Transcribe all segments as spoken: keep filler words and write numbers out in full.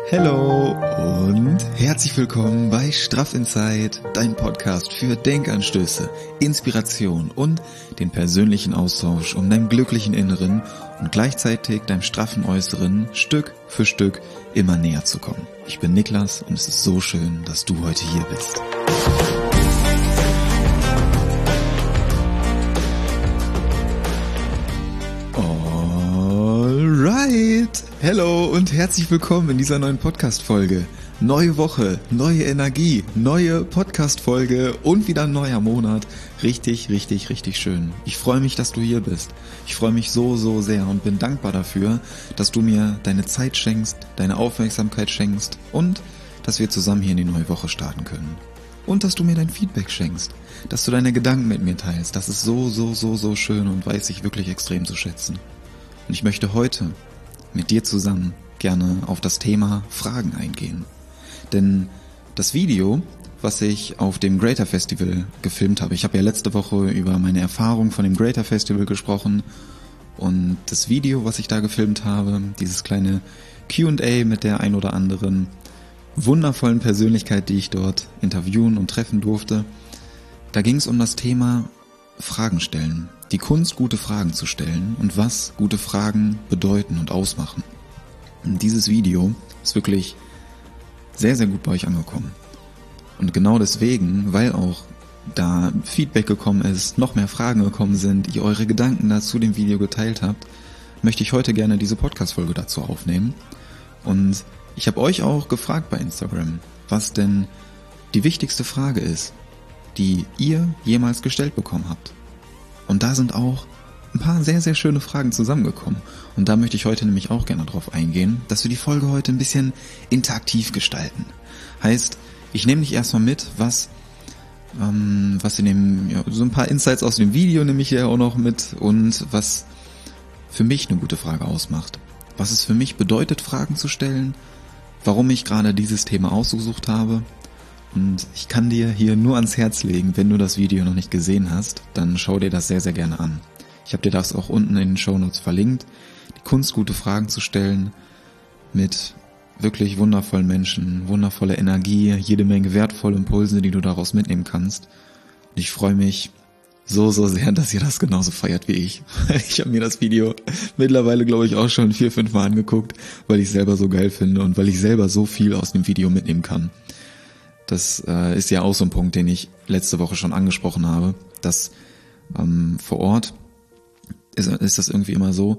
Hallo und herzlich willkommen bei Straff Inside, dein Podcast für Denkanstöße, Inspiration und den persönlichen Austausch, um deinem glücklichen Inneren und gleichzeitig deinem straffen Äußeren Stück für Stück immer näher zu kommen. Ich bin Niklas und es ist so schön, dass du heute hier bist. Alright, hello und herzlich willkommen in dieser neuen Podcast-Folge. Neue Woche, neue Energie, neue Podcast-Folge und wieder ein neuer Monat. Richtig, richtig, richtig schön. Ich freue mich, dass du hier bist. Ich freue mich so, so sehr und bin dankbar dafür, dass du mir deine Zeit schenkst, deine Aufmerksamkeit schenkst und dass wir zusammen hier in die neue Woche starten können. Und dass du mir dein Feedback schenkst, dass du deine Gedanken mit mir teilst. Das ist so, so, so, so schön und weiß ich wirklich extrem zu schätzen. Und ich möchte heute mit dir zusammen gerne auf das Thema Fragen eingehen. Denn das Video, was ich auf dem Greater Festival gefilmt habe, ich habe ja letzte Woche über meine Erfahrung von dem Greater Festival gesprochen und das Video, was ich da gefilmt habe, dieses kleine Q und A mit der ein oder anderen wundervollen Persönlichkeit, die ich dort interviewen und treffen durfte, da ging es um das Thema Fragen stellen. Die Kunst, gute Fragen zu stellen und was gute Fragen bedeuten und ausmachen. Und dieses Video ist wirklich sehr, sehr gut bei euch angekommen. Und genau deswegen, weil auch da Feedback gekommen ist, noch mehr Fragen gekommen sind, ihr eure Gedanken dazu dem Video geteilt habt, möchte ich heute gerne diese Podcast-Folge dazu aufnehmen. Und ich habe euch auch gefragt bei Instagram, was denn die wichtigste Frage ist, die ihr jemals gestellt bekommen habt. Und da sind auch ein paar sehr, sehr schöne Fragen zusammengekommen. Und da möchte ich heute nämlich auch gerne drauf eingehen, dass wir die Folge heute ein bisschen interaktiv gestalten. Heißt, ich nehme dich erstmal mit, was ähm, was in dem, ja, so ein paar Insights aus dem Video nehme ich ja auch noch mit und was für mich eine gute Frage ausmacht. Was es für mich bedeutet, Fragen zu stellen, warum ich gerade dieses Thema ausgesucht habe. Und ich kann dir hier nur ans Herz legen, wenn du das Video noch nicht gesehen hast, dann schau dir das sehr, sehr gerne an. Ich habe dir das auch unten in den Shownotes verlinkt. Die Kunst, gute Fragen zu stellen mit wirklich wundervollen Menschen, wundervolle Energie, jede Menge wertvolle Impulse, die du daraus mitnehmen kannst. Und ich freue mich so, so sehr, dass ihr das genauso feiert wie ich. Ich habe mir das Video mittlerweile, glaube ich, auch schon vier, fünf Mal angeguckt, weil ich es selber so geil finde und weil ich selber so viel aus dem Video mitnehmen kann. Das äh, ist ja auch so ein Punkt, den ich letzte Woche schon angesprochen habe, dass ähm, vor Ort ist, ist das irgendwie immer so,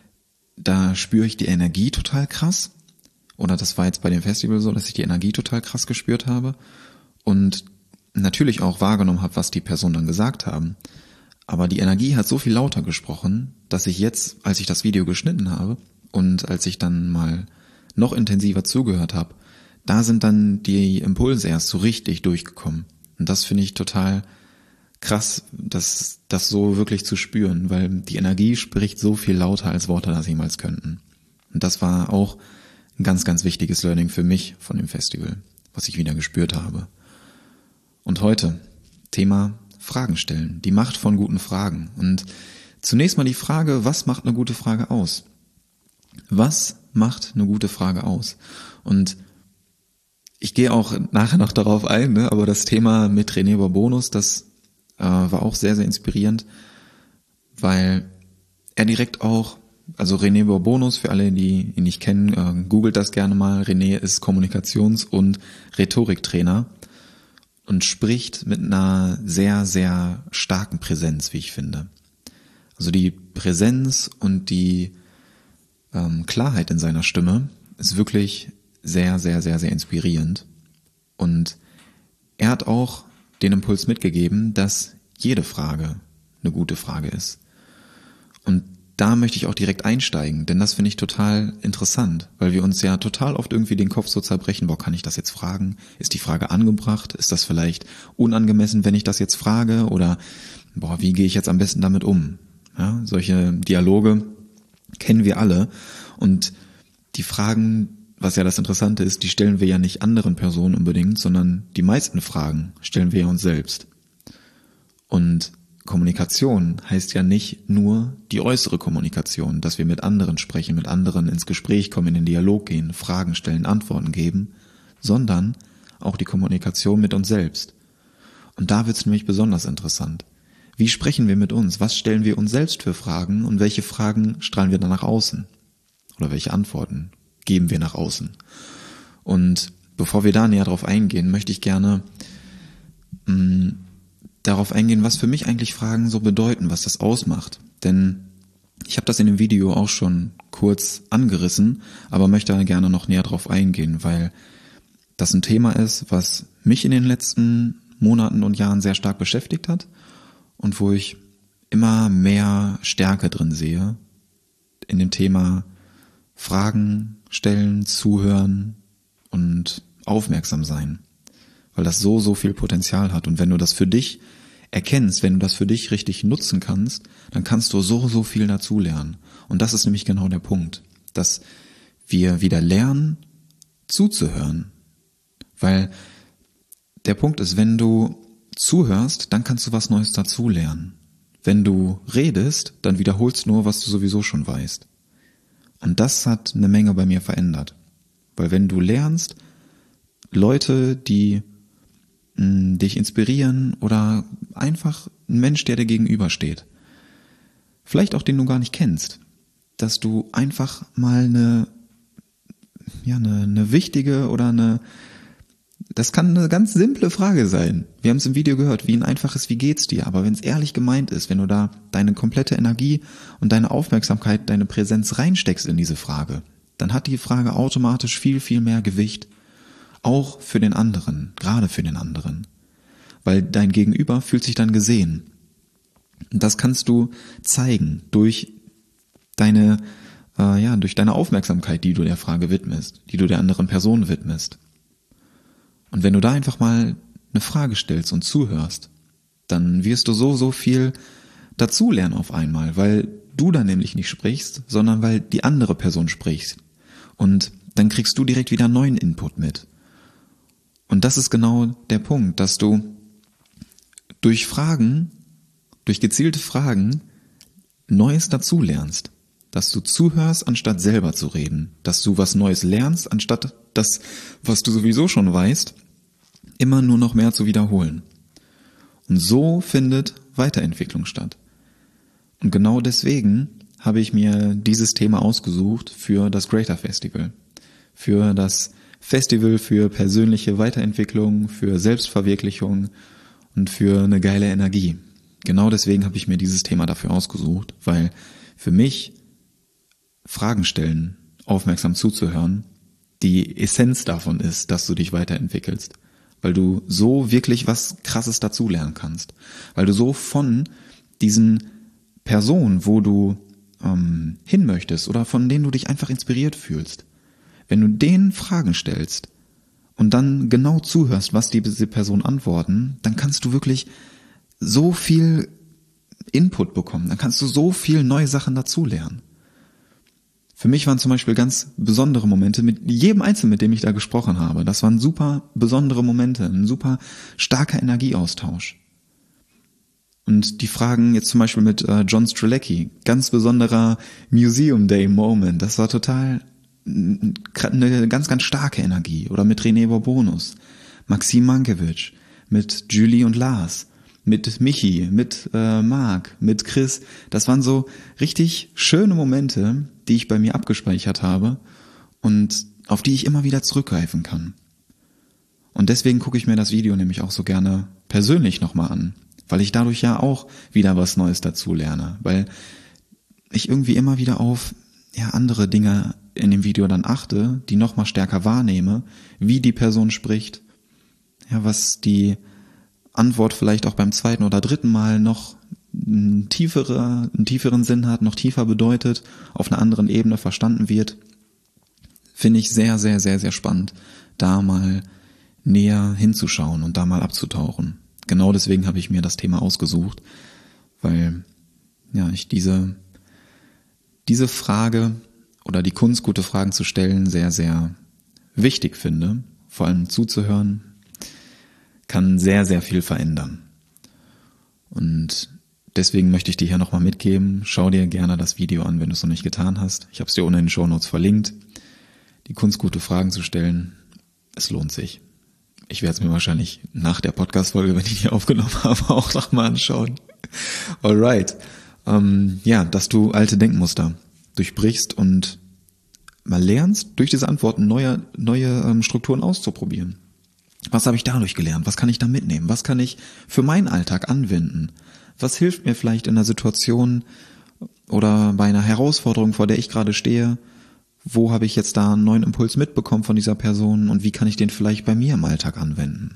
da spüre ich die Energie total krass, oder das war jetzt bei dem Festival so, dass ich die Energie total krass gespürt habe und natürlich auch wahrgenommen habe, was die Personen dann gesagt haben, aber die Energie hat so viel lauter gesprochen, dass ich jetzt, als ich das Video geschnitten habe und als ich dann mal noch intensiver zugehört habe, da sind dann die Impulse erst so richtig durchgekommen. Und das finde ich total krass, das, das so wirklich zu spüren, weil die Energie spricht so viel lauter, als Worte das jemals könnten. Und das war auch ein ganz, ganz wichtiges Learning für mich von dem Festival, was ich wieder gespürt habe. Und heute Thema Fragen stellen, die Macht von guten Fragen. Und zunächst mal die Frage, was macht eine gute Frage aus? Was macht eine gute Frage aus? Und ich gehe auch nachher noch darauf ein, ne? Aber das Thema mit René Bourbonus, das äh, war auch sehr, sehr inspirierend, weil er direkt auch, also René Bourbonus, für alle, die ihn nicht kennen, äh, googelt das gerne mal. René ist Kommunikations- und Rhetoriktrainer und spricht mit einer sehr, sehr starken Präsenz, wie ich finde. Also die Präsenz und die ähm, Klarheit in seiner Stimme ist wirklich sehr, sehr, sehr, sehr inspirierend. Und er hat auch den Impuls mitgegeben, dass jede Frage eine gute Frage ist. Und da möchte ich auch direkt einsteigen, denn das finde ich total interessant, weil wir uns ja total oft irgendwie den Kopf so zerbrechen, boah, kann ich das jetzt fragen? Ist die Frage angebracht? Ist das vielleicht unangemessen, wenn ich das jetzt frage? Oder, boah, wie gehe ich jetzt am besten damit um? Ja, solche Dialoge kennen wir alle. Und die Fragen, was ja das Interessante ist, die stellen wir ja nicht anderen Personen unbedingt, sondern die meisten Fragen stellen wir ja uns selbst. Und Kommunikation heißt ja nicht nur die äußere Kommunikation, dass wir mit anderen sprechen, mit anderen ins Gespräch kommen, in den Dialog gehen, Fragen stellen, Antworten geben, sondern auch die Kommunikation mit uns selbst. Und da wird es nämlich besonders interessant. Wie sprechen wir mit uns? Was stellen wir uns selbst für Fragen und welche Fragen strahlen wir dann nach außen? Oder welche Antworten geben wir nach außen? Und bevor wir da näher drauf eingehen, möchte ich gerne mh, darauf eingehen, was für mich eigentlich Fragen so bedeuten, was das ausmacht. Denn ich habe das in dem Video auch schon kurz angerissen, aber möchte gerne noch näher drauf eingehen, weil das ein Thema ist, was mich in den letzten Monaten und Jahren sehr stark beschäftigt hat und wo ich immer mehr Stärke drin sehe in dem Thema Fragen stellen, zuhören und aufmerksam sein. Weil das so, so viel Potenzial hat. Und wenn du das für dich erkennst, wenn du das für dich richtig nutzen kannst, dann kannst du so, so viel dazulernen. Und das ist nämlich genau der Punkt, dass wir wieder lernen, zuzuhören. Weil der Punkt ist, wenn du zuhörst, dann kannst du was Neues dazulernen. Wenn du redest, dann wiederholst du nur, was du sowieso schon weißt. Und das hat eine Menge bei mir verändert. Weil wenn du lernst, Leute, die mh, dich inspirieren oder einfach ein Mensch, der dir gegenübersteht, vielleicht auch den du gar nicht kennst, dass du einfach mal eine, ja, eine, eine wichtige oder eine, das kann eine ganz simple Frage sein. Wir haben es im Video gehört, wie ein einfaches Wie geht's dir? Aber wenn es ehrlich gemeint ist, wenn du da deine komplette Energie und deine Aufmerksamkeit, deine Präsenz reinsteckst in diese Frage, dann hat die Frage automatisch viel, viel mehr Gewicht. Auch für den anderen, gerade für den anderen. Weil dein Gegenüber fühlt sich dann gesehen. Und das kannst du zeigen durch deine, äh, ja, durch deine Aufmerksamkeit, die du der Frage widmest, die du der anderen Person widmest. Und wenn du da einfach mal eine Frage stellst und zuhörst, dann wirst du so, so viel dazulernen auf einmal, weil du dann nämlich nicht sprichst, sondern weil die andere Person spricht. Und dann kriegst du direkt wieder neuen Input mit. Und das ist genau der Punkt, dass du durch Fragen, durch gezielte Fragen Neues dazulernst. Dass du zuhörst, anstatt selber zu reden. Dass du was Neues lernst, anstatt das, was du sowieso schon weißt, immer nur noch mehr zu wiederholen. Und so findet Weiterentwicklung statt. Und genau deswegen habe ich mir dieses Thema ausgesucht für das Greater Festival. Für das Festival für persönliche Weiterentwicklung, für Selbstverwirklichung und für eine geile Energie. Genau deswegen habe ich mir dieses Thema dafür ausgesucht, weil für mich Fragen stellen, aufmerksam zuzuhören, die Essenz davon ist, dass du dich weiterentwickelst. Weil du so wirklich was Krasses dazulernen kannst. Weil du so von diesen Personen, wo du ähm, hin möchtest oder von denen du dich einfach inspiriert fühlst, wenn du denen Fragen stellst und dann genau zuhörst, was diese Personen antworten, dann kannst du wirklich so viel Input bekommen. Dann kannst du so viel neue Sachen dazulernen. Für mich waren zum Beispiel ganz besondere Momente mit jedem Einzelnen, mit dem ich da gesprochen habe. Das waren super besondere Momente, ein super starker Energieaustausch. Und die Fragen jetzt zum Beispiel mit äh, John Strzelecki, ganz besonderer Museum Day Moment, das war total eine ganz, ganz starke Energie. Oder mit René Bourbonus, Maxim Mankiewicz, mit Julie und Lars, mit Michi, mit äh, Marc, mit Chris. Das waren so richtig schöne Momente, die ich bei mir abgespeichert habe und auf die ich immer wieder zurückgreifen kann. Und deswegen gucke ich mir das Video nämlich auch so gerne persönlich nochmal an, weil ich dadurch ja auch wieder was Neues dazu lerne, weil ich irgendwie immer wieder auf ja andere Dinge in dem Video dann achte, die nochmal stärker wahrnehme, wie die Person spricht, ja, was die Antwort vielleicht auch beim zweiten oder dritten Mal noch einen, tiefere, einen tieferen Sinn hat, noch tiefer bedeutet, auf einer anderen Ebene verstanden wird, finde ich sehr, sehr, sehr, sehr spannend, da mal näher hinzuschauen und da mal abzutauchen. Genau deswegen habe ich mir das Thema ausgesucht, weil ja ich diese diese Frage oder die Kunst, gute Fragen zu stellen, sehr, sehr wichtig finde. Vor allem zuzuhören, kann sehr, sehr viel verändern. Und deswegen möchte ich dir hier nochmal mitgeben, schau dir gerne das Video an, wenn du es noch nicht getan hast. Ich habe es dir unten in den Shownotes verlinkt. Die Kunst, gute Fragen zu stellen, es lohnt sich. Ich werde es mir wahrscheinlich nach der Podcast-Folge, wenn ich die aufgenommen habe, auch nochmal anschauen. Alright. Ähm, ja, dass du alte Denkmuster durchbrichst und mal lernst, durch diese Antworten neue, neue ähm, Strukturen auszuprobieren. Was habe ich dadurch gelernt? Was kann ich da mitnehmen? Was kann ich für meinen Alltag anwenden? Was hilft mir vielleicht in einer Situation oder bei einer Herausforderung, vor der ich gerade stehe? Wo habe ich jetzt da einen neuen Impuls mitbekommen von dieser Person und wie kann ich den vielleicht bei mir im Alltag anwenden?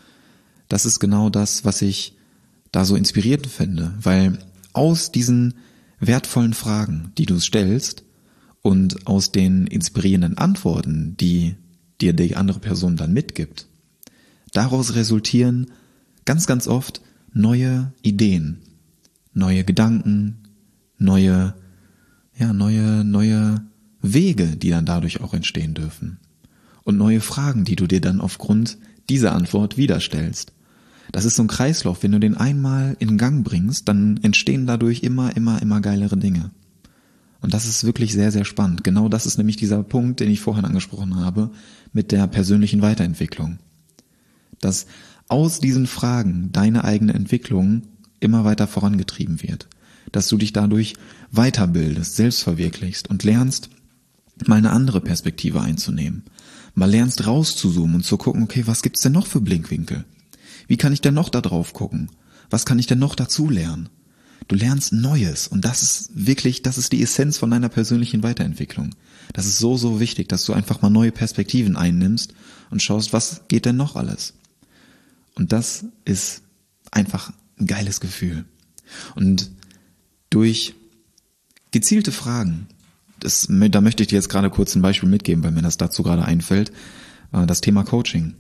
Das ist genau das, was ich da so inspirierend finde, weil aus diesen wertvollen Fragen, die du stellst und aus den inspirierenden Antworten, die dir die andere Person dann mitgibt, daraus resultieren ganz, ganz oft neue Ideen, neue Gedanken, neue, ja, neue, neue Wege, die dann dadurch auch entstehen dürfen. Und neue Fragen, die du dir dann aufgrund dieser Antwort wieder stellst. Das ist so ein Kreislauf, wenn du den einmal in Gang bringst, dann entstehen dadurch immer, immer, immer geilere Dinge. Und das ist wirklich sehr, sehr spannend. Genau das ist nämlich dieser Punkt, den ich vorhin angesprochen habe, mit der persönlichen Weiterentwicklung. Dass aus diesen Fragen deine eigene Entwicklung immer weiter vorangetrieben wird. Dass du dich dadurch weiterbildest, selbst verwirklichst und lernst, mal eine andere Perspektive einzunehmen. Mal lernst rauszuzoomen und zu gucken, okay, was gibt's denn noch für Blickwinkel? Wie kann ich denn noch da drauf gucken? Was kann ich denn noch dazu lernen? Du lernst Neues und das ist wirklich, das ist die Essenz von deiner persönlichen Weiterentwicklung. Das ist so, so wichtig, dass du einfach mal neue Perspektiven einnimmst und schaust, was geht denn noch alles? Und das ist einfach ein geiles Gefühl. Und durch gezielte Fragen, das, da möchte ich dir jetzt gerade kurz ein Beispiel mitgeben, weil mir das dazu gerade einfällt, das Thema Coaching.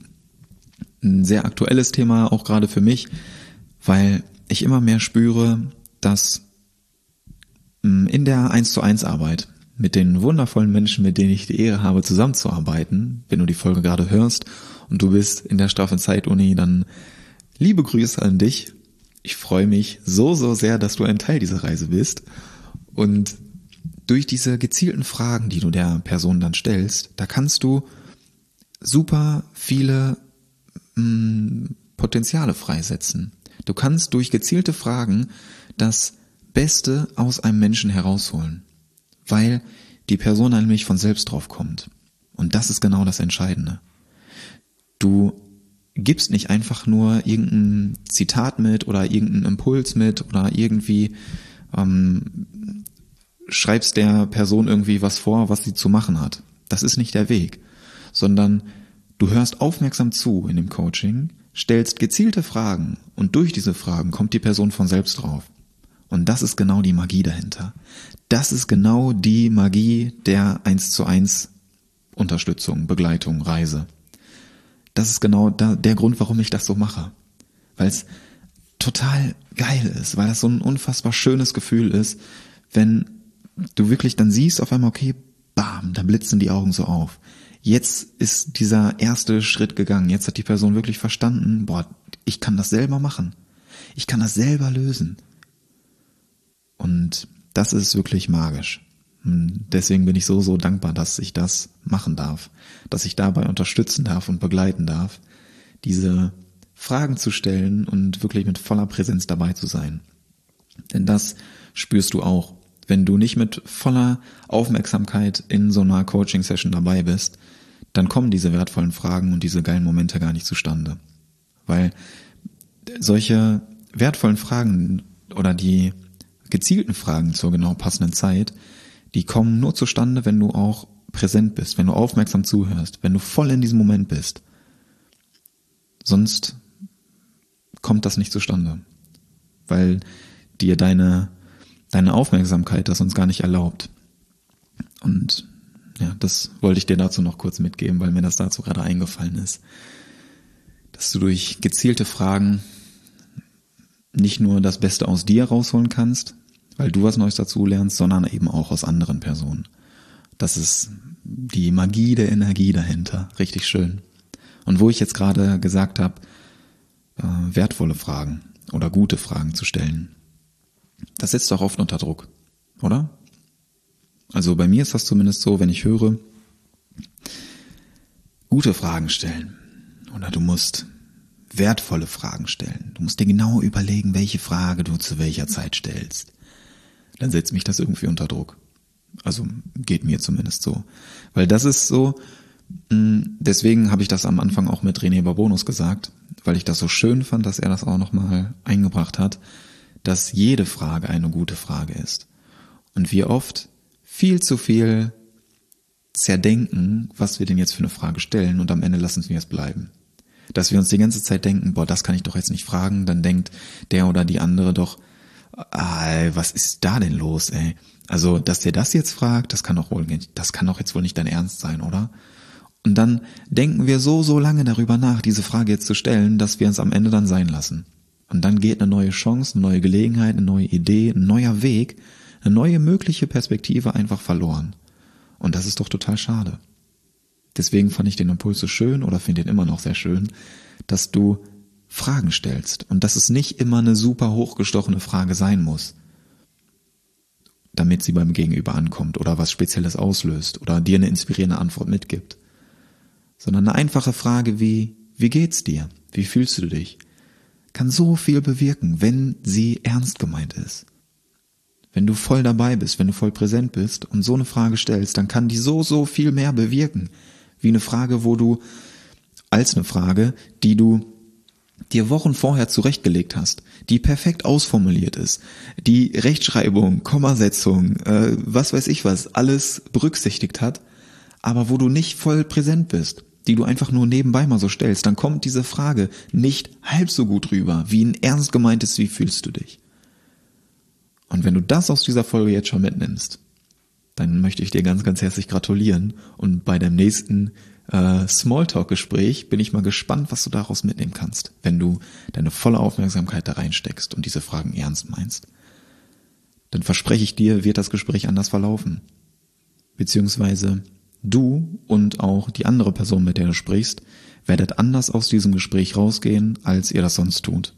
Ein sehr aktuelles Thema, auch gerade für mich, weil ich immer mehr spüre, dass in der eins zu eins Arbeit mit den wundervollen Menschen, mit denen ich die Ehre habe, zusammenzuarbeiten, wenn du die Folge gerade hörst und du bist in der Strafe Zeit-Uni, dann liebe Grüße an dich. Ich freue mich so, so sehr, dass du ein Teil dieser Reise bist. Und durch diese gezielten Fragen, die du der Person dann stellst, da kannst du super viele mh, Potenziale freisetzen. Du kannst durch gezielte Fragen das Beste aus einem Menschen herausholen, weil die Person nämlich von selbst drauf kommt. Und das ist genau das Entscheidende. Du gibst nicht einfach nur irgendein Zitat mit oder irgendeinen Impuls mit oder irgendwie ähm, schreibst der Person irgendwie was vor, was sie zu machen hat. Das ist nicht der Weg, sondern du hörst aufmerksam zu in dem Coaching, stellst gezielte Fragen und durch diese Fragen kommt die Person von selbst drauf. Und das ist genau die Magie dahinter. Das ist genau die Magie der eins zu eins Unterstützung, Begleitung, Reise. Das ist genau der Grund, warum ich das so mache. Weil es total geil ist, weil das so ein unfassbar schönes Gefühl ist, wenn du wirklich dann siehst auf einmal, okay, bam, da blitzen die Augen so auf. Jetzt ist dieser erste Schritt gegangen. Jetzt hat die Person wirklich verstanden, boah, ich kann das selber machen. Ich kann das selber lösen. Und das ist wirklich magisch. Und deswegen bin ich so, so dankbar, dass ich das machen darf. Dass ich dabei unterstützen darf und begleiten darf, diese Fragen zu stellen und wirklich mit voller Präsenz dabei zu sein. Denn das spürst du auch. Wenn du nicht mit voller Aufmerksamkeit in so einer Coaching-Session dabei bist, dann kommen diese wertvollen Fragen und diese geilen Momente gar nicht zustande. Weil solche wertvollen Fragen oder die gezielten Fragen zur genau passenden Zeit, die kommen nur zustande, wenn du auch präsent bist, wenn du aufmerksam zuhörst, wenn du voll in diesem Moment bist. Sonst kommt das nicht zustande, weil dir deine deine Aufmerksamkeit das uns gar nicht erlaubt. Und ja, das wollte ich dir dazu noch kurz mitgeben, weil mir das dazu gerade eingefallen ist, dass du durch gezielte Fragen nicht nur das Beste aus dir rausholen kannst, weil du was Neues dazu lernst, sondern eben auch aus anderen Personen. Das ist die Magie der Energie dahinter. Richtig schön. Und wo ich jetzt gerade gesagt habe, äh, wertvolle Fragen oder gute Fragen zu stellen, das setzt doch oft unter Druck, oder? Also bei mir ist das zumindest so, wenn ich höre, gute Fragen stellen oder du musst wertvolle Fragen stellen. Du musst dir genau überlegen, welche Frage du zu welcher Zeit stellst. Dann setzt mich das irgendwie unter Druck. Also geht mir zumindest so. Weil das ist so, deswegen habe ich das am Anfang auch mit René Barbonus gesagt, weil ich das so schön fand, dass er das auch nochmal eingebracht hat, dass jede Frage eine gute Frage ist. Und wir oft viel zu viel zerdenken, was wir denn jetzt für eine Frage stellen und am Ende lassen wir es bleiben. Dass wir uns die ganze Zeit denken, boah, das kann ich doch jetzt nicht fragen, dann denkt der oder die andere doch, ah, was ist da denn los, ey? Also, dass der das jetzt fragt, das kann doch wohl nicht, das kann doch jetzt wohl nicht dein Ernst sein, oder? Und dann denken wir so, so lange darüber nach, diese Frage jetzt zu stellen, dass wir es am Ende dann sein lassen. Und dann geht eine neue Chance, eine neue Gelegenheit, eine neue Idee, ein neuer Weg, eine neue mögliche Perspektive einfach verloren. Und das ist doch total schade. Deswegen fand ich den Impuls so schön oder finde ihn immer noch sehr schön, dass du Fragen stellst und dass es nicht immer eine super hochgestochene Frage sein muss, damit sie beim Gegenüber ankommt oder was Spezielles auslöst oder dir eine inspirierende Antwort mitgibt. Sondern eine einfache Frage wie, wie geht's dir? Wie fühlst du dich? Kann so viel bewirken, wenn sie ernst gemeint ist. Wenn du voll dabei bist, wenn du voll präsent bist und so eine Frage stellst, dann kann die so, so viel mehr bewirken. Wie eine Frage, wo du, als eine Frage, die du dir Wochen vorher zurechtgelegt hast, die perfekt ausformuliert ist, die Rechtschreibung, Kommasetzung, äh, was weiß ich was, alles berücksichtigt hat, aber wo du nicht voll präsent bist, die du einfach nur nebenbei mal so stellst, dann kommt diese Frage nicht halb so gut rüber, wie ein ernst gemeintes, wie fühlst du dich? Und wenn du das aus dieser Folge jetzt schon mitnimmst, dann möchte ich dir ganz, ganz herzlich gratulieren und bei dem nächsten äh, Smalltalk-Gespräch bin ich mal gespannt, was du daraus mitnehmen kannst, wenn du deine volle Aufmerksamkeit da reinsteckst und diese Fragen ernst meinst. Dann verspreche ich dir, wird das Gespräch anders verlaufen. Beziehungsweise du und auch die andere Person, mit der du sprichst, werdet anders aus diesem Gespräch rausgehen, als ihr das sonst tut.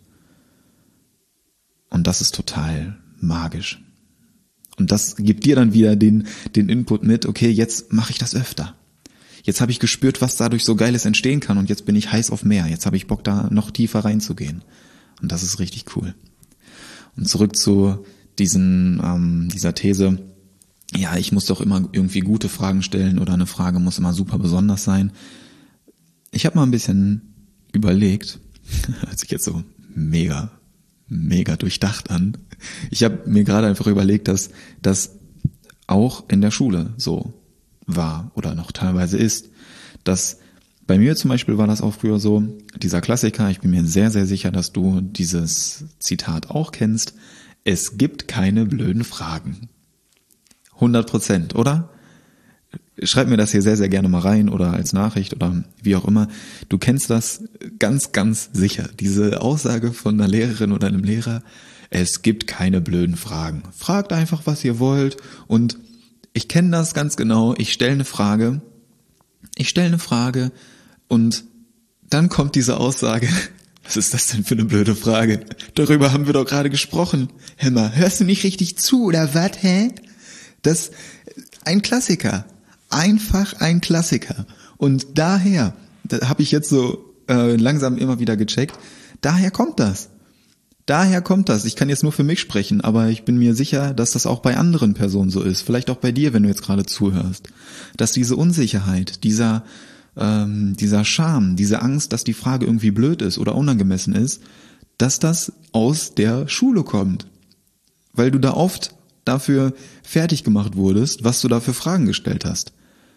Und das ist total magisch. Und das gibt dir dann wieder den den Input mit, okay, jetzt mache ich das öfter. Jetzt habe ich gespürt, was dadurch so Geiles entstehen kann und jetzt bin ich heiß auf mehr. Jetzt habe ich Bock, da noch tiefer reinzugehen. Und das ist richtig cool. Und zurück zu diesen ähm, dieser These, ja, ich muss doch immer irgendwie gute Fragen stellen oder eine Frage muss immer super besonders sein. Ich habe mal ein bisschen überlegt, hört sich jetzt so mega mega durchdacht an. Ich habe mir gerade einfach überlegt, dass das auch in der Schule so war oder noch teilweise ist, dass bei mir zum Beispiel war das auch früher so, dieser Klassiker, ich bin mir sehr, sehr sicher, dass du dieses Zitat auch kennst, es gibt keine blöden Fragen. hundert Prozent, oder? Schreib mir das hier sehr, sehr gerne mal rein oder als Nachricht oder wie auch immer. Du kennst das ganz, ganz sicher. Diese Aussage von einer Lehrerin oder einem Lehrer, es gibt keine blöden Fragen. Fragt einfach, was ihr wollt und ich kenne das ganz genau. Ich stelle eine Frage, ich stelle eine Frage und dann kommt diese Aussage, was ist das denn für eine blöde Frage? Darüber haben wir doch gerade gesprochen. Hämmer, hörst du nicht richtig zu oder was, hä? Das, ein Klassiker. Einfach ein Klassiker. Und daher, da habe ich jetzt so äh, langsam immer wieder gecheckt, daher kommt das. Daher kommt das. Ich kann jetzt nur für mich sprechen, aber ich bin mir sicher, dass das auch bei anderen Personen so ist. Vielleicht auch bei dir, wenn du jetzt gerade zuhörst. Dass diese Unsicherheit, dieser ähm, dieser Scham, diese Angst, dass die Frage irgendwie blöd ist oder unangemessen ist, dass das aus der Schule kommt. Weil du da oft dafür fertig gemacht wurdest, was du da für Fragen gestellt hast.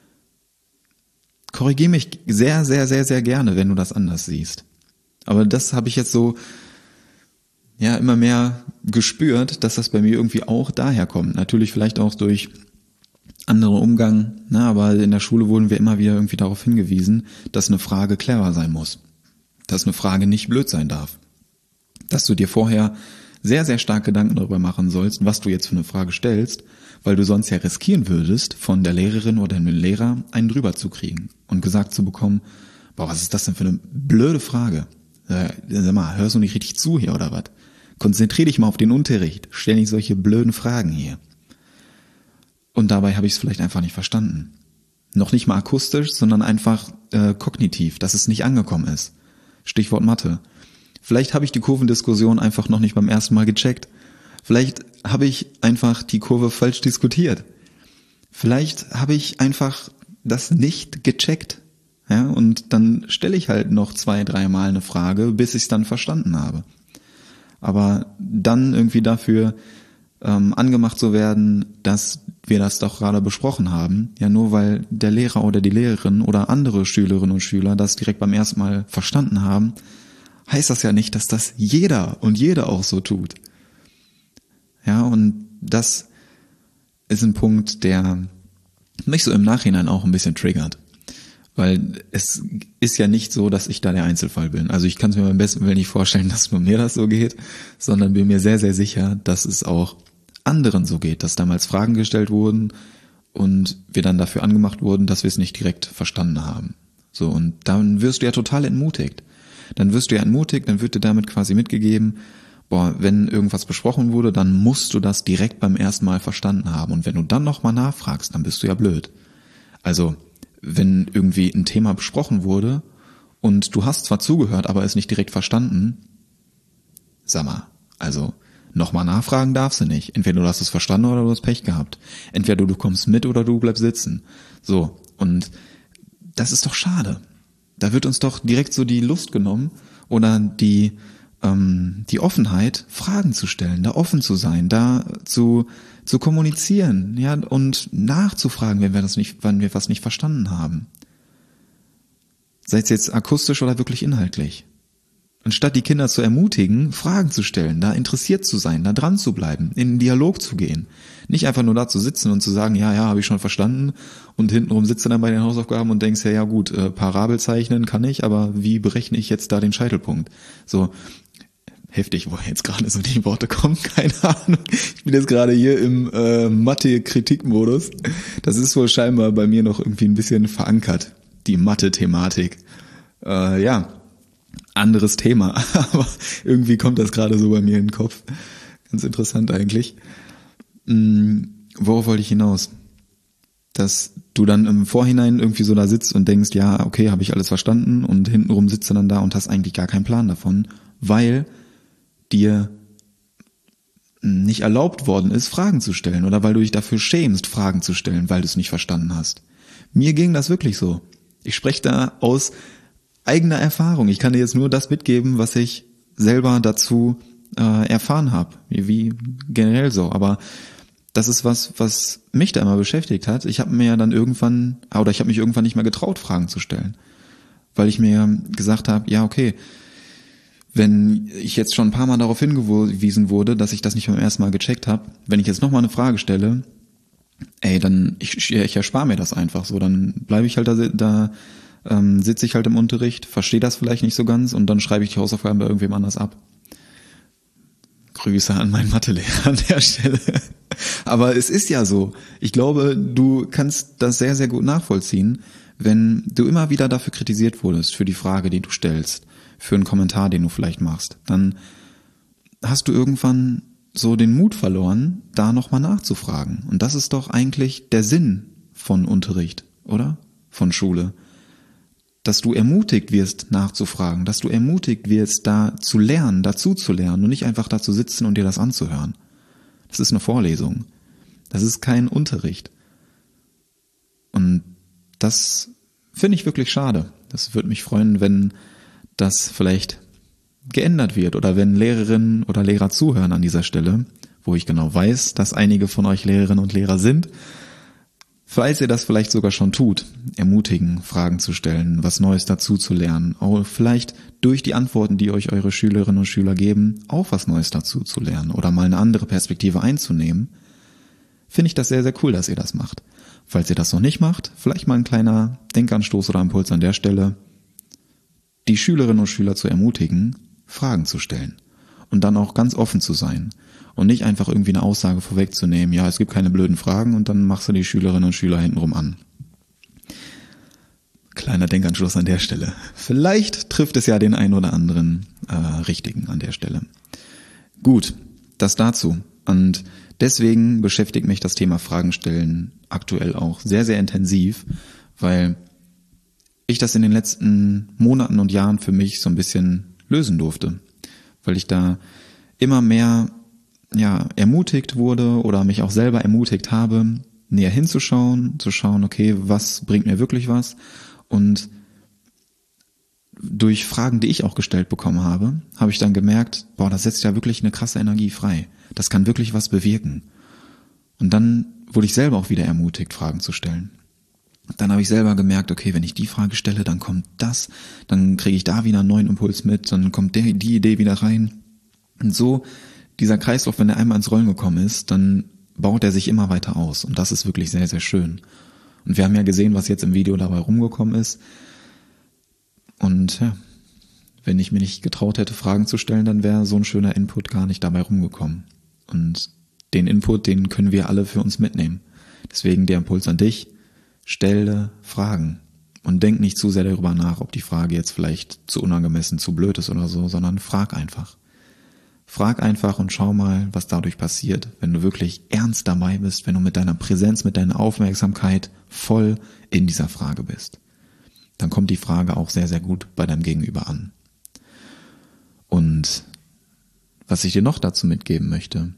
Korrigiere mich sehr, sehr, sehr, sehr gerne, wenn du das anders siehst. Aber das habe ich jetzt so ja immer mehr gespürt, dass das bei mir irgendwie auch daher kommt. Natürlich vielleicht auch durch anderen Umgang, ne, aber in der Schule wurden wir immer wieder irgendwie darauf hingewiesen, dass eine Frage clever sein muss. Dass eine Frage nicht blöd sein darf. Dass du dir vorher sehr, sehr stark Gedanken darüber machen sollst, was du jetzt für eine Frage stellst, weil du sonst ja riskieren würdest, von der Lehrerin oder dem Lehrer einen drüber zu kriegen und gesagt zu bekommen, boah, was ist das denn für eine blöde Frage? Äh, sag mal, hörst du nicht richtig zu hier oder was? Konzentrier dich mal auf den Unterricht. Stell nicht solche blöden Fragen hier. Und dabei habe ich es vielleicht einfach nicht verstanden. Noch nicht mal akustisch, sondern einfach äh, kognitiv, dass es nicht angekommen ist. Stichwort Mathe. Vielleicht habe ich die Kurvendiskussion einfach noch nicht beim ersten Mal gecheckt. Vielleicht habe ich einfach die Kurve falsch diskutiert. Vielleicht habe ich einfach das nicht gecheckt. Ja, und dann stelle ich halt noch zwei, dreimal eine Frage, bis ich es dann verstanden habe. Aber dann irgendwie dafür ähm, angemacht zu werden, dass wir das doch gerade besprochen haben, ja nur weil der Lehrer oder die Lehrerin oder andere Schülerinnen und Schüler das direkt beim ersten Mal verstanden haben, heißt das ja nicht, dass das jeder und jede auch so tut. Ja, und das ist ein Punkt, der mich so im Nachhinein auch ein bisschen triggert. Weil es ist ja nicht so, dass ich da der Einzelfall bin. Also ich kann es mir beim besten Willen nicht vorstellen, dass nur mir das so geht, sondern bin mir sehr, sehr sicher, dass es auch anderen so geht, dass damals Fragen gestellt wurden und wir dann dafür angemacht wurden, dass wir es nicht direkt verstanden haben. So, und dann wirst du ja total entmutigt. Dann wirst du ja entmutigt, dann wird dir damit quasi mitgegeben, boah, wenn irgendwas besprochen wurde, dann musst du das direkt beim ersten Mal verstanden haben. Und wenn du dann nochmal nachfragst, dann bist du ja blöd. Also, wenn irgendwie ein Thema besprochen wurde und du hast zwar zugehört, aber es nicht direkt verstanden, sag mal, also nochmal nachfragen darfst du nicht. Entweder du hast es verstanden oder du hast Pech gehabt. Entweder du kommst mit oder du bleibst sitzen. So, und das ist doch schade. Da wird uns doch direkt so die Lust genommen oder die ähm, die Offenheit, Fragen zu stellen, da offen zu sein, da zu zu kommunizieren, ja, und nachzufragen, wenn wir das nicht, wenn wir was nicht verstanden haben. Sei es jetzt akustisch oder wirklich inhaltlich. Anstatt die Kinder zu ermutigen, Fragen zu stellen, da interessiert zu sein, da dran zu bleiben, in den Dialog zu gehen. Nicht einfach nur da zu sitzen und zu sagen, ja, ja, habe ich schon verstanden, und hintenrum sitzt du dann bei den Hausaufgaben und denkst, ja, ja gut, äh, Parabel zeichnen kann ich, aber wie berechne ich jetzt da den Scheitelpunkt? So, heftig, wo jetzt gerade so die Worte kommen, keine Ahnung. Ich bin jetzt gerade hier im äh, Mathe-Kritik-Modus. Das ist wohl scheinbar bei mir noch irgendwie ein bisschen verankert, die Mathe-Thematik. Äh, ja, anderes Thema, aber irgendwie kommt das gerade so bei mir in den Kopf. Ganz interessant eigentlich. Hm, worauf wollte ich hinaus? Dass du dann im Vorhinein irgendwie so da sitzt und denkst, ja, okay, habe ich alles verstanden, und hintenrum sitzt du dann da und hast eigentlich gar keinen Plan davon, weil dir nicht erlaubt worden ist, Fragen zu stellen, oder weil du dich dafür schämst, Fragen zu stellen, weil du es nicht verstanden hast. Mir ging das wirklich so. Ich spreche da aus eigener Erfahrung. Ich kann dir jetzt nur das mitgeben, was ich selber dazu äh, erfahren habe, wie, wie generell so. Aber das ist was, was mich da immer beschäftigt hat. Ich habe mir ja dann irgendwann, oder ich habe mich irgendwann nicht mehr getraut, Fragen zu stellen, weil ich mir gesagt habe, ja, okay, wenn ich jetzt schon ein paar Mal darauf hingewiesen wurde, dass ich das nicht beim ersten Mal gecheckt habe, wenn ich jetzt nochmal eine Frage stelle, ey, dann, ich, ich erspare mir das einfach so, dann bleibe ich halt da, da ähm, sitze ich halt im Unterricht, verstehe das vielleicht nicht so ganz und dann schreibe ich die Hausaufgaben bei irgendwem anders ab. Grüße an meinen Mathelehrer an der Stelle. Aber es ist ja so. Ich glaube, du kannst das sehr, sehr gut nachvollziehen, wenn du immer wieder dafür kritisiert wurdest, für die Frage, die du stellst, für einen Kommentar, den du vielleicht machst, dann hast du irgendwann so den Mut verloren, da nochmal nachzufragen. Und das ist doch eigentlich der Sinn von Unterricht, oder? Von Schule. Dass du ermutigt wirst, nachzufragen, dass du ermutigt wirst, da zu lernen, dazu zu lernen und nicht einfach da zu sitzen und dir das anzuhören. Das ist eine Vorlesung. Das ist kein Unterricht. Und das finde ich wirklich schade. Das würde mich freuen, wenn das vielleicht geändert wird oder wenn Lehrerinnen oder Lehrer zuhören an dieser Stelle, wo ich genau weiß, dass einige von euch Lehrerinnen und Lehrer sind. Falls ihr das vielleicht sogar schon tut, ermutigen, Fragen zu stellen, was Neues dazu zu lernen, auch vielleicht durch die Antworten, die euch eure Schülerinnen und Schüler geben, auch was Neues dazu zu lernen oder mal eine andere Perspektive einzunehmen, finde ich das sehr, sehr cool, dass ihr das macht. Falls ihr das noch nicht macht, vielleicht mal ein kleiner Denkanstoß oder Impuls an der Stelle, die Schülerinnen und Schüler zu ermutigen, Fragen zu stellen und dann auch ganz offen zu sein und nicht einfach irgendwie eine Aussage vorwegzunehmen, ja, es gibt keine blöden Fragen und dann machst du die Schülerinnen und Schüler hintenrum an. Kleiner Denkanschluss an der Stelle. Vielleicht trifft es ja den einen oder anderen äh, Richtigen an der Stelle. Gut, das dazu. Und deswegen beschäftigt mich das Thema Fragen stellen aktuell auch sehr, sehr intensiv, weil ich das in den letzten Monaten und Jahren für mich so ein bisschen lösen durfte, weil ich da immer mehr ja ermutigt wurde oder mich auch selber ermutigt habe, näher hinzuschauen, zu schauen, okay, was bringt mir wirklich was? Und durch Fragen, die ich auch gestellt bekommen habe, habe ich dann gemerkt, boah, das setzt ja wirklich eine krasse Energie frei. Das kann wirklich was bewirken. Und dann wurde ich selber auch wieder ermutigt, Fragen zu stellen. Dann habe ich selber gemerkt, okay, wenn ich die Frage stelle, dann kommt das, dann kriege ich da wieder einen neuen Impuls mit, dann kommt der, die Idee wieder rein. Und so, dieser Kreislauf, wenn er einmal ins Rollen gekommen ist, dann baut er sich immer weiter aus. Und das ist wirklich sehr, sehr schön. Und wir haben ja gesehen, was jetzt im Video dabei rumgekommen ist. Und ja, wenn ich mir nicht getraut hätte, Fragen zu stellen, dann wäre so ein schöner Input gar nicht dabei rumgekommen. Und den Input, den können wir alle für uns mitnehmen. Deswegen der Impuls an dich, stelle Fragen. Und denk nicht zu sehr darüber nach, ob die Frage jetzt vielleicht zu unangemessen, zu blöd ist oder so, sondern frag einfach. Frag einfach und schau mal, was dadurch passiert, wenn du wirklich ernst dabei bist, wenn du mit deiner Präsenz, mit deiner Aufmerksamkeit voll in dieser Frage bist. Dann kommt die Frage auch sehr, sehr gut bei deinem Gegenüber an. Und was ich dir noch dazu mitgeben möchte,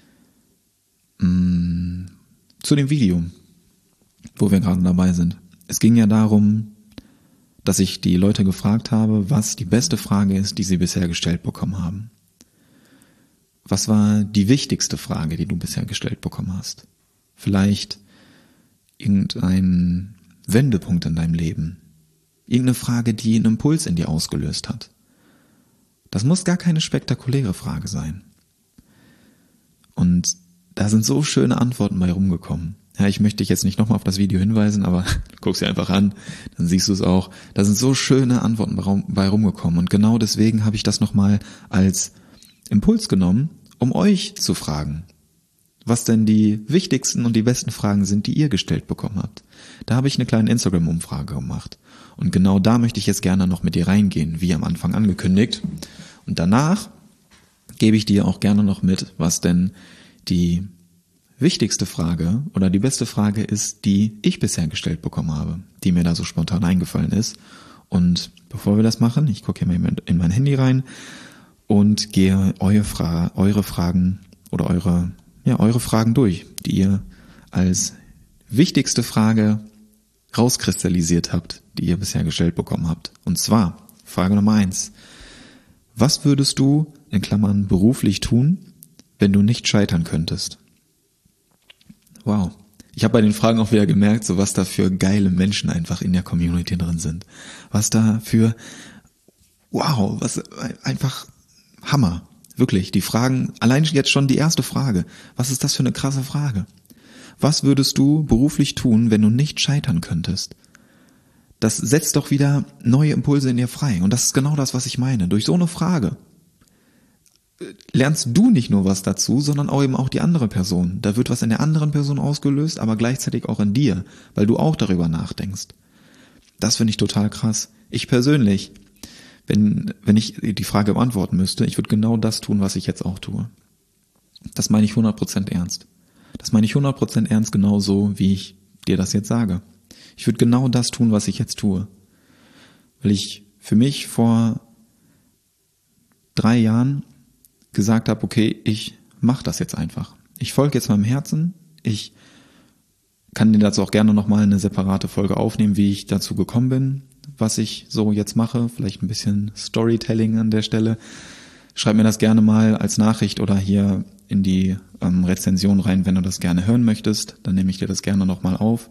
mh, zu dem Video, wo wir gerade dabei sind. Es ging ja darum, dass ich die Leute gefragt habe, was die beste Frage ist, die sie bisher gestellt bekommen haben. Was war die wichtigste Frage, die du bisher gestellt bekommen hast? Vielleicht irgendein Wendepunkt in deinem Leben. Irgendeine Frage, die einen Impuls in dir ausgelöst hat. Das muss gar keine spektakuläre Frage sein. Und da sind so schöne Antworten bei rumgekommen. Ja, ich möchte dich jetzt nicht nochmal auf das Video hinweisen, aber guck sie einfach an, dann siehst du es auch. Da sind so schöne Antworten bei rumgekommen. Und genau deswegen habe ich das nochmal als Impuls genommen, um euch zu fragen, was denn die wichtigsten und die besten Fragen sind, die ihr gestellt bekommen habt. Da habe ich eine kleine Instagram-Umfrage gemacht. Und genau da möchte ich jetzt gerne noch mit dir reingehen, wie am Anfang angekündigt. Und danach gebe ich dir auch gerne noch mit, was denn die wichtigste Frage oder die beste Frage ist, die ich bisher gestellt bekommen habe, die mir da so spontan eingefallen ist. Und bevor wir das machen, ich gucke hier mal in mein Handy rein und gehe eure, Fra- eure Fragen oder eure, ja, eure Fragen durch, die ihr als wichtigste Frage rauskristallisiert habt, die ihr bisher gestellt bekommen habt. Und zwar Frage Nummer eins. Was würdest du, in Klammern beruflich tun, wenn du nicht scheitern könntest? Wow. Ich habe bei den Fragen auch wieder gemerkt, so was da für geile Menschen einfach in der Community drin sind. Was da für, wow, was einfach Hammer. Wirklich, die Fragen, allein jetzt schon die erste Frage. Was ist das für eine krasse Frage? Was würdest du beruflich tun, wenn du nicht scheitern könntest? Das setzt doch wieder neue Impulse in dir frei. Und das ist genau das, was ich meine. Durch so eine Frage lernst du nicht nur was dazu, sondern auch eben auch die andere Person. Da wird was in der anderen Person ausgelöst, aber gleichzeitig auch in dir, weil du auch darüber nachdenkst. Das finde ich total krass. Ich persönlich, wenn, wenn ich die Frage beantworten müsste, ich würde genau das tun, was ich jetzt auch tue. Das meine ich hundert Prozent ernst. Das meine ich hundert Prozent ernst, genauso wie ich dir das jetzt sage. Ich würde genau das tun, was ich jetzt tue. Weil ich für mich vor drei Jahren gesagt habe, okay, ich mache das jetzt einfach. Ich folge jetzt meinem Herzen. Ich kann dir dazu auch gerne nochmal eine separate Folge aufnehmen, wie ich dazu gekommen bin, was ich so jetzt mache. Vielleicht ein bisschen Storytelling an der Stelle. Schreib mir das gerne mal als Nachricht oder hier in die ähm, Rezension rein, wenn du das gerne hören möchtest. Dann nehme ich dir das gerne nochmal auf.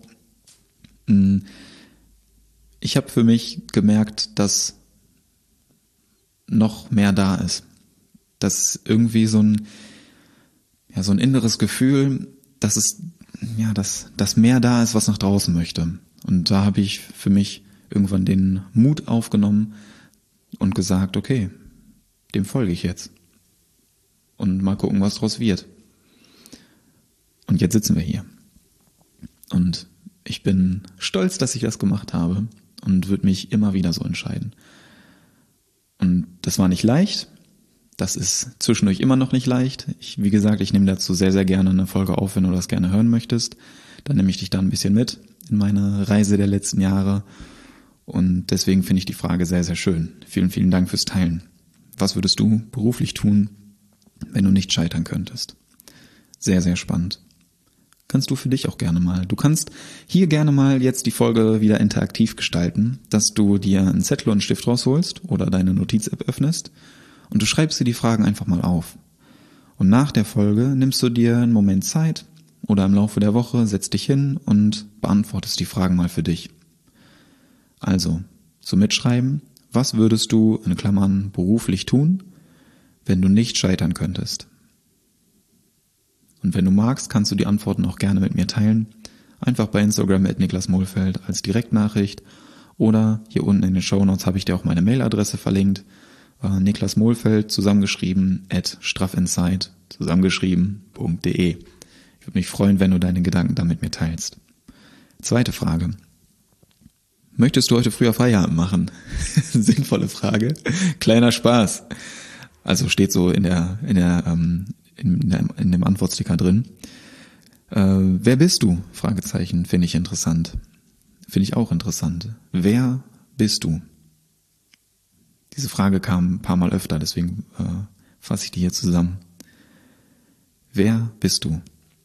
Ich habe für mich gemerkt, dass noch mehr da ist. Dass irgendwie so ein, ja, so ein inneres Gefühl, dass es, ja, dass, dass mehr da ist, was nach draußen möchte. Und da habe ich für mich irgendwann den Mut aufgenommen und gesagt, okay, dem folge ich jetzt. Und mal gucken, was draus wird. Und jetzt sitzen wir hier. Und ich bin stolz, dass ich das gemacht habe und würde mich immer wieder so entscheiden. Und das war nicht leicht. Das ist zwischendurch immer noch nicht leicht. Ich, wie gesagt, ich nehme dazu sehr, sehr gerne eine Folge auf, wenn du das gerne hören möchtest. Dann nehme ich dich da ein bisschen mit in meine Reise der letzten Jahre. Und deswegen finde ich die Frage sehr, sehr schön. Vielen, vielen Dank fürs Teilen. Was würdest du beruflich tun, wenn du nicht scheitern könntest? Sehr, sehr spannend. Kannst du für dich auch gerne mal. Du kannst hier gerne mal jetzt die Folge wieder interaktiv gestalten, dass du dir einen Zettel und einen Stift rausholst oder deine Notiz-App öffnest und du schreibst dir die Fragen einfach mal auf. Und nach der Folge nimmst du dir einen Moment Zeit oder im Laufe der Woche setzt dich hin und beantwortest die Fragen mal für dich. Also, zum Mitschreiben, was würdest du in Klammern beruflich tun, wenn du nicht scheitern könntest? Und wenn du magst, kannst du die Antworten auch gerne mit mir teilen. Einfach bei Instagram at Niklas Mohlfeld als Direktnachricht oder hier unten in den Shownotes habe ich dir auch meine Mailadresse verlinkt. Äh, Niklas Mohlfeld zusammengeschrieben at straffinsight zusammengeschrieben.de. Ich würde mich freuen, wenn du deine Gedanken da mit mir teilst. Zweite Frage. Möchtest du heute früher Feierabend machen? Sinnvolle Frage. Kleiner Spaß. Also steht so in der, in der, ähm, in, der, in dem Antwortsticker drin. Äh, wer bist du? Fragezeichen, finde ich interessant. Finde ich auch interessant. Wer bist du? Diese Frage kam ein paar Mal öfter, deswegen äh, fasse ich die hier zusammen. Wer bist du?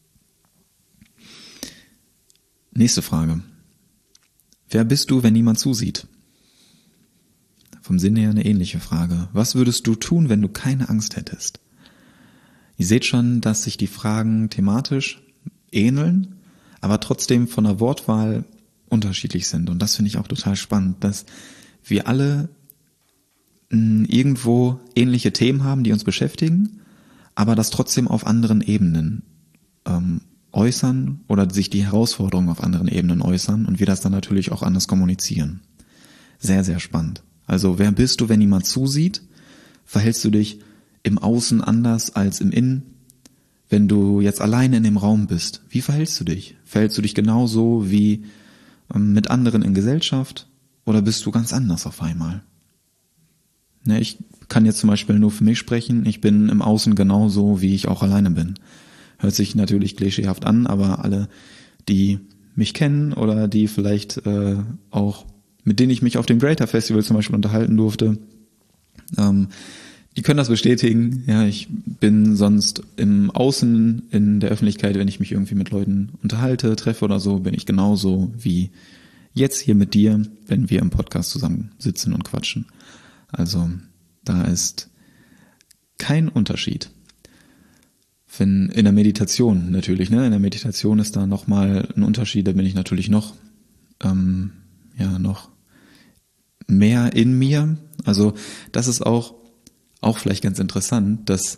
Nächste Frage. Wer bist du, wenn niemand zusieht? Vom Sinn her eine ähnliche Frage. Was würdest du tun, wenn du keine Angst hättest? Ihr seht schon, dass sich die Fragen thematisch ähneln, aber trotzdem von der Wortwahl unterschiedlich sind. Und das finde ich auch total spannend, dass wir alle mh, irgendwo ähnliche Themen haben, die uns beschäftigen, aber das trotzdem auf anderen Ebenen ähm, äußern oder sich die Herausforderungen auf anderen Ebenen äußern und wir das dann natürlich auch anders kommunizieren. Sehr, sehr spannend. Also wer bist du, wenn niemand zusieht? Verhältst du dich im Außen anders als im Innen? Wenn du jetzt alleine in dem Raum bist, wie verhältst du dich? Verhältst du dich genauso wie ähm, mit anderen in Gesellschaft oder bist du ganz anders auf einmal? Ne, ich kann jetzt zum Beispiel nur für mich sprechen. Ich bin im Außen genauso, wie ich auch alleine bin. Hört sich natürlich klischeehaft an, aber alle, die mich kennen oder die vielleicht äh, auch, mit denen ich mich auf dem Greater Festival zum Beispiel unterhalten durfte, ähm, die können das bestätigen. Ja, ich bin sonst im Außen, in der Öffentlichkeit, wenn ich mich irgendwie mit Leuten unterhalte, treffe oder so, bin ich genauso wie jetzt hier mit dir, wenn wir im Podcast zusammen sitzen und quatschen. Also da ist kein Unterschied. Wenn in der Meditation natürlich, ne, in der Meditation ist da nochmal ein Unterschied, da bin ich natürlich noch, ähm, ja, noch mehr in mir. Also das ist auch, auch vielleicht ganz interessant, dass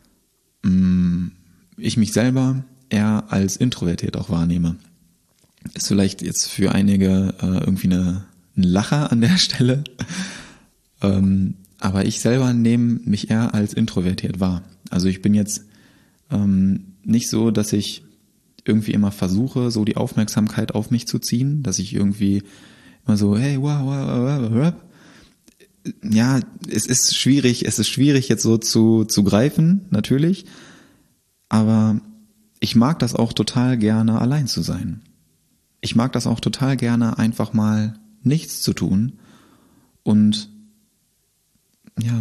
mh, ich mich selber eher als introvertiert auch wahrnehme. Ist vielleicht jetzt für einige äh, irgendwie eine, ein Lacher an der Stelle, ähm, aber ich selber nehme mich eher als introvertiert wahr. Also ich bin jetzt Ähm, nicht so, dass ich irgendwie immer versuche, so die Aufmerksamkeit auf mich zu ziehen, dass ich irgendwie immer so, hey, wow, wow, wow, wow. Ja, es ist schwierig, es ist schwierig jetzt so zu, zu greifen, natürlich, aber ich mag das auch total gerne, allein zu sein. Ich mag das auch total gerne, einfach mal nichts zu tun und ja,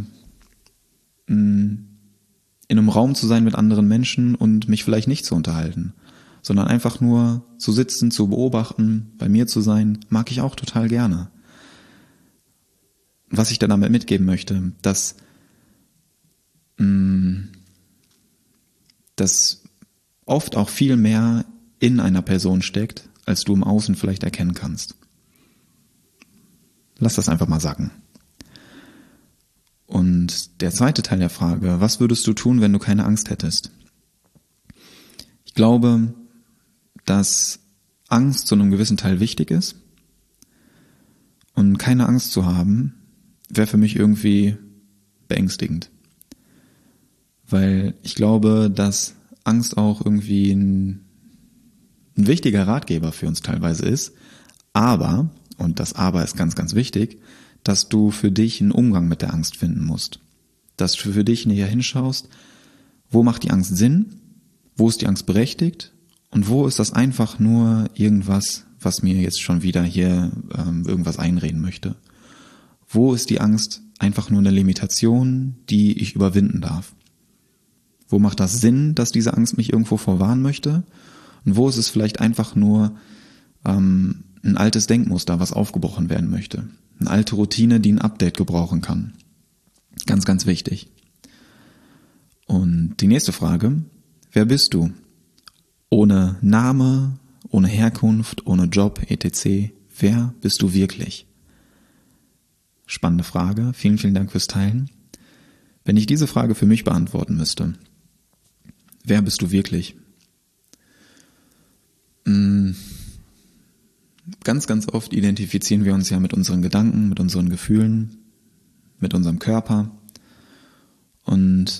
mh, in einem Raum zu sein mit anderen Menschen und mich vielleicht nicht zu unterhalten, sondern einfach nur zu sitzen, zu beobachten, bei mir zu sein, mag ich auch total gerne. Was ich dann damit mitgeben möchte, dass, mh, dass oft auch viel mehr in einer Person steckt, als du im Außen vielleicht erkennen kannst. Lass das einfach mal sacken. Und der zweite Teil der Frage, was würdest du tun, wenn du keine Angst hättest? Ich glaube, dass Angst zu einem gewissen Teil wichtig ist. Und keine Angst zu haben, wäre für mich irgendwie beängstigend. Weil ich glaube, dass Angst auch irgendwie ein, ein wichtiger Ratgeber für uns teilweise ist. Aber, und das Aber ist ganz, ganz wichtig, dass du für dich einen Umgang mit der Angst finden musst. dass du für dich näher hinschaust, wo macht die Angst Sinn, wo ist die Angst berechtigt und wo ist das einfach nur irgendwas, was mir jetzt schon wieder hier ähm, irgendwas einreden möchte. Wo ist die Angst einfach nur eine Limitation, die ich überwinden darf? Wo macht das Sinn, dass diese Angst mich irgendwo vorwarnen möchte? Und wo ist es vielleicht einfach nur ähm, ein altes Denkmuster, was aufgebrochen werden möchte? Eine alte Routine, die ein Update gebrauchen kann. Ganz, ganz wichtig. Und die nächste Frage, wer bist du? Ohne Name, ohne Herkunft, ohne Job, et cetera. Wer bist du wirklich? Spannende Frage. Vielen, vielen Dank fürs Teilen. Wenn ich diese Frage für mich beantworten müsste, wer bist du wirklich? Ganz, ganz oft identifizieren wir uns ja mit unseren Gedanken, mit unseren Gefühlen, mit unserem Körper. Und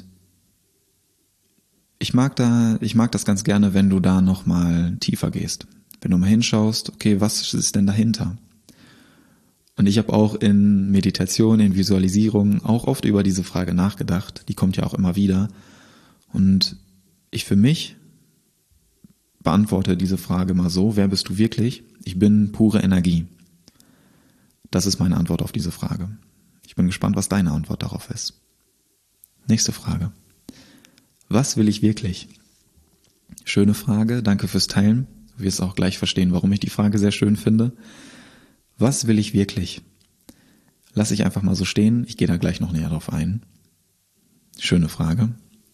ich mag da, ich mag das ganz gerne, wenn du da nochmal tiefer gehst. Wenn du mal hinschaust, okay, was ist denn dahinter? Und ich habe auch in Meditation, in Visualisierung auch oft über diese Frage nachgedacht. Die kommt ja auch immer wieder. Und ich für mich beantworte diese Frage mal so, wer bist du wirklich? Ich bin pure Energie. Das ist meine Antwort auf diese Frage. Ich bin gespannt, was deine Antwort darauf ist. Nächste Frage. Was will ich wirklich? Schöne Frage, danke fürs Teilen. Du wirst auch gleich verstehen, warum ich die Frage sehr schön finde. Was will ich wirklich? Lass ich einfach mal so stehen, ich gehe da gleich noch näher drauf ein. Schöne Frage.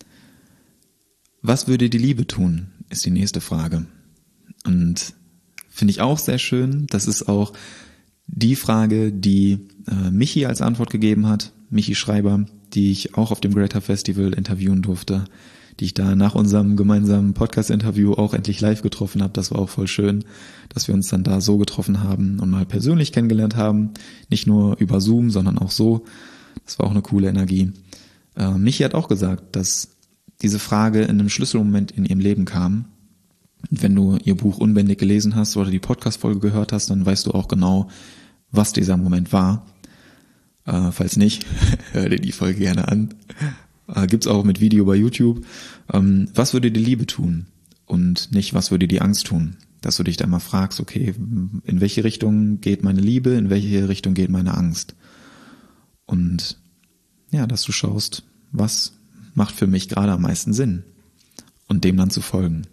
Was würde die Liebe tun, ist die nächste Frage. Und finde ich auch sehr schön, das ist auch die Frage, die äh, Michi als Antwort gegeben hat, Michi Schreiber, die ich auch auf dem Greater Festival interviewen durfte, die ich da nach unserem gemeinsamen Podcast-Interview auch endlich live getroffen habe. Das war auch voll schön, dass wir uns dann da so getroffen haben und mal persönlich kennengelernt haben. Nicht nur über Zoom, sondern auch so. Das war auch eine coole Energie. Äh, Michi hat auch gesagt, dass diese Frage in einem Schlüsselmoment in ihrem Leben kam. Und wenn du ihr Buch Unbändig gelesen hast oder die Podcast-Folge gehört hast, dann weißt du auch genau, was dieser Moment war. Äh, falls nicht, hör dir die Folge gerne an. Äh, gibt's auch mit Video bei YouTube. Ähm, was würde die Liebe tun? Und nicht, was würde die Angst tun? Dass du dich da mal fragst, okay, in welche Richtung geht meine Liebe, in welche Richtung geht meine Angst? Und ja, dass du schaust, was macht für mich gerade am meisten Sinn? Und dem dann zu folgen.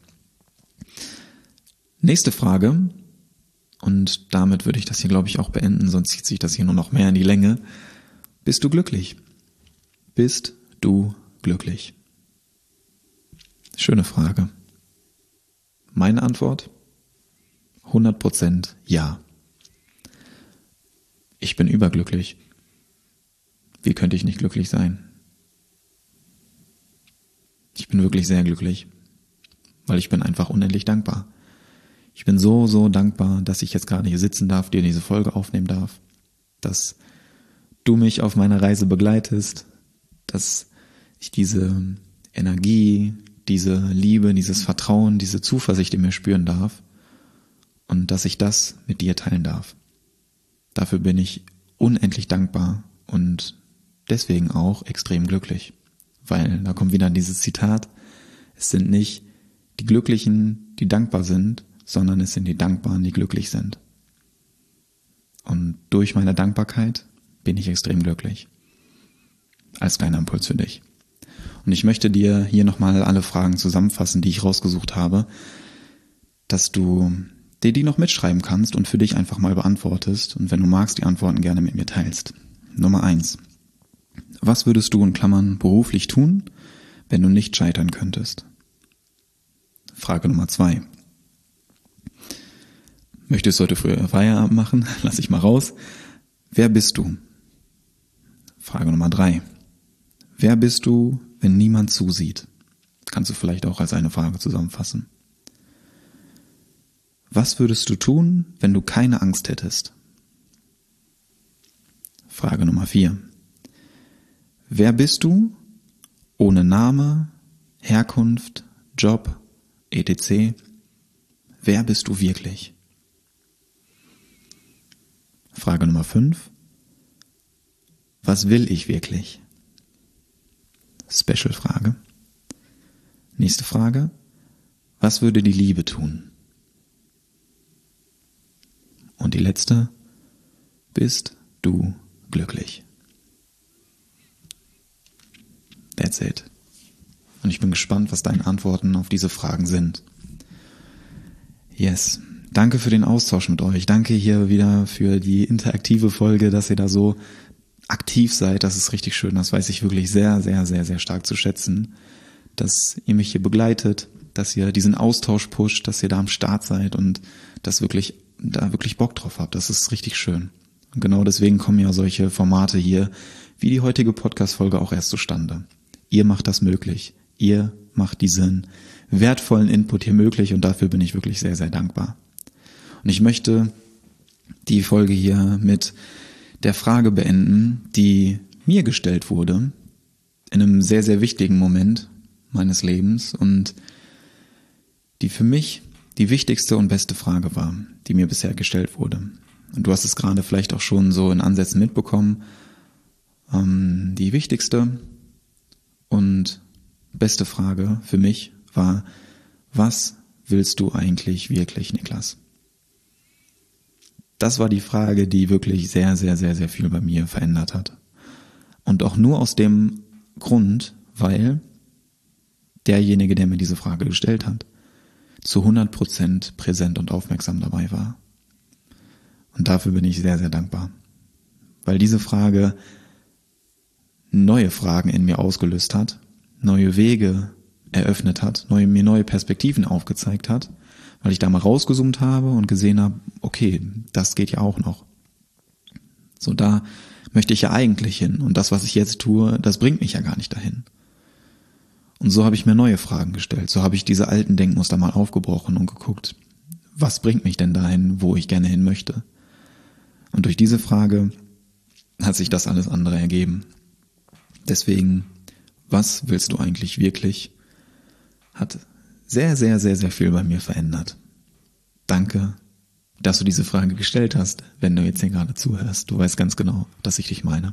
Nächste Frage, und damit würde ich das hier, glaube ich, auch beenden, sonst zieht sich das hier nur noch mehr in die Länge. Bist du glücklich? Bist du glücklich? Schöne Frage. Meine Antwort? hundert Prozent ja. Ich bin überglücklich. Wie könnte ich nicht glücklich sein? Ich bin wirklich sehr glücklich, weil ich bin einfach unendlich dankbar. Ich bin so, so dankbar, dass ich jetzt gerade hier sitzen darf, dir diese Folge aufnehmen darf, dass du mich auf meiner Reise begleitest, dass ich diese Energie, diese Liebe, dieses Vertrauen, diese Zuversicht in mir spüren darf und dass ich das mit dir teilen darf. Dafür bin ich unendlich dankbar und deswegen auch extrem glücklich, weil da kommt wieder dieses Zitat, es sind nicht die Glücklichen, die dankbar sind, sondern es sind die Dankbaren, die glücklich sind. Und durch meine Dankbarkeit bin ich extrem glücklich. Als kleiner Impuls für dich. Und ich möchte dir hier nochmal alle Fragen zusammenfassen, die ich rausgesucht habe, dass du dir die noch mitschreiben kannst und für dich einfach mal beantwortest und wenn du magst, die Antworten gerne mit mir teilst. Nummer eins. Was würdest du in Klammern beruflich tun, wenn du nicht scheitern könntest? Frage Nummer zwei. Möchtest du heute früher Feierabend machen? Lass ich mal raus. Wer bist du? Frage Nummer drei. Wer bist du, wenn niemand zusieht? Kannst du vielleicht auch als eine Frage zusammenfassen. Was würdest du tun, wenn du keine Angst hättest? Frage Nummer vier. Wer bist du, ohne Name, Herkunft, Job, et cetera? Wer bist du wirklich? Frage Nummer fünf. Was will ich wirklich? Special-Frage. Nächste Frage. Was würde die Liebe tun? Und die letzte. Bist du glücklich? That's it. Und ich bin gespannt, was deine Antworten auf diese Fragen sind. Yes. Danke für den Austausch mit euch. Danke hier wieder für die interaktive Folge, dass ihr da so aktiv seid. Das ist richtig schön. Das weiß ich wirklich sehr, sehr, sehr, sehr stark zu schätzen. Dass ihr mich hier begleitet, dass ihr diesen Austausch pusht, dass ihr da am Start seid und das wirklich, da wirklich Bock drauf habt. Das ist richtig schön. Und genau deswegen kommen ja solche Formate hier, wie die heutige Podcast-Folge auch erst zustande. Ihr macht das möglich. Ihr macht diesen wertvollen Input hier möglich und dafür bin ich wirklich sehr, sehr dankbar. Und ich möchte die Folge hier mit der Frage beenden, die mir gestellt wurde, in einem sehr, sehr wichtigen Moment meines Lebens und die für mich die wichtigste und beste Frage war, die mir bisher gestellt wurde. Und du hast es gerade vielleicht auch schon so in Ansätzen mitbekommen. Ähm, die wichtigste und beste Frage für mich war, was willst du eigentlich wirklich, Niklas? Das war die Frage, die wirklich sehr, sehr, sehr, sehr viel bei mir verändert hat. Und auch nur aus dem Grund, weil derjenige, der mir diese Frage gestellt hat, zu hundert Prozent präsent und aufmerksam dabei war. Und dafür bin ich sehr, sehr dankbar. Weil diese Frage neue Fragen in mir ausgelöst hat, neue Wege eröffnet hat, neue, mir neue Perspektiven aufgezeigt hat, weil ich da mal rausgezoomt habe und gesehen habe, okay, das geht ja auch noch. So, da möchte ich ja eigentlich hin und das, was ich jetzt tue, das bringt mich ja gar nicht dahin. Und so habe ich mir neue Fragen gestellt, so habe ich diese alten Denkmuster mal aufgebrochen und geguckt, was bringt mich denn dahin, wo ich gerne hin möchte? Und durch diese Frage hat sich das alles andere ergeben. Deswegen, was willst du eigentlich wirklich, hat sehr, sehr, sehr, sehr viel bei mir verändert. Danke, dass du diese Frage gestellt hast, wenn du jetzt hier gerade zuhörst. Du weißt ganz genau, dass ich dich meine.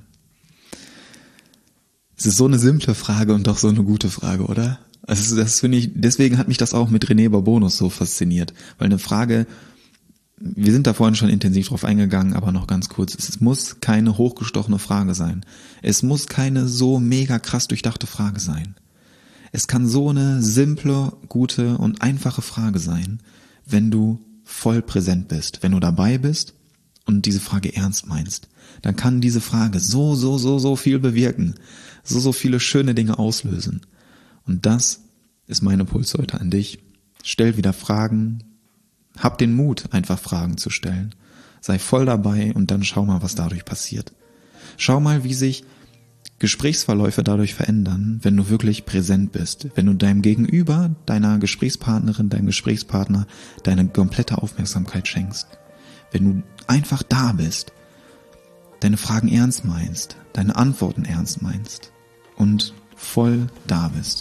Es ist so eine simple Frage und doch so eine gute Frage, oder? Also das finde ich, deswegen hat mich das auch mit René Bourbonus so fasziniert, weil eine Frage, wir sind da vorhin schon intensiv drauf eingegangen, aber noch ganz kurz, es muss keine hochgestochene Frage sein. Es muss keine so mega krass durchdachte Frage sein. Es kann so eine simple, gute und einfache Frage sein, wenn du voll präsent bist, wenn du dabei bist und diese Frage ernst meinst. Dann kann diese Frage so, so, so, so viel bewirken, so, so viele schöne Dinge auslösen. Und das ist mein Impuls heute an dich. Stell wieder Fragen, hab den Mut, einfach Fragen zu stellen. Sei voll dabei und dann schau mal, was dadurch passiert. Schau mal, wie sich Gesprächsverläufe dadurch verändern, wenn du wirklich präsent bist, wenn du deinem Gegenüber, deiner Gesprächspartnerin, deinem Gesprächspartner deine komplette Aufmerksamkeit schenkst. Wenn du einfach da bist, deine Fragen ernst meinst, deine Antworten ernst meinst und voll da bist.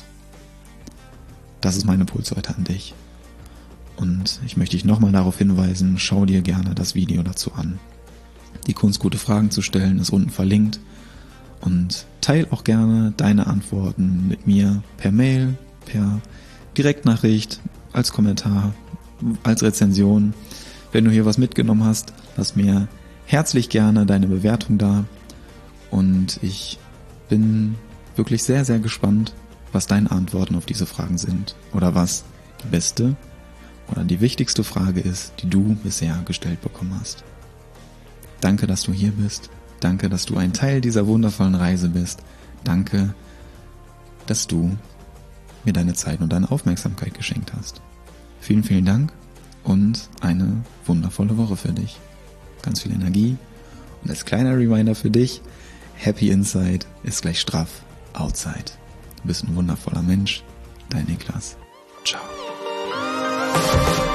Das ist mein Impuls heute an dich. Und ich möchte dich nochmal darauf hinweisen, schau dir gerne das Video dazu an. Die Kunst, gute Fragen zu stellen, ist unten verlinkt. Und teil auch gerne deine Antworten mit mir per Mail, per Direktnachricht, als Kommentar, als Rezension. Wenn du hier was mitgenommen hast, lass mir herzlich gerne deine Bewertung da. Und ich bin wirklich sehr, sehr gespannt, was deine Antworten auf diese Fragen sind. Oder was die beste oder die wichtigste Frage ist, die du bisher gestellt bekommen hast. Danke, dass du hier bist. Danke, dass du ein Teil dieser wundervollen Reise bist. Danke, dass du mir deine Zeit und deine Aufmerksamkeit geschenkt hast. Vielen, vielen Dank und eine wundervolle Woche für dich. Ganz viel Energie und als kleiner Reminder für dich, Happy Inside ist gleich straff Outside. Du bist ein wundervoller Mensch. Dein Niklas. Ciao.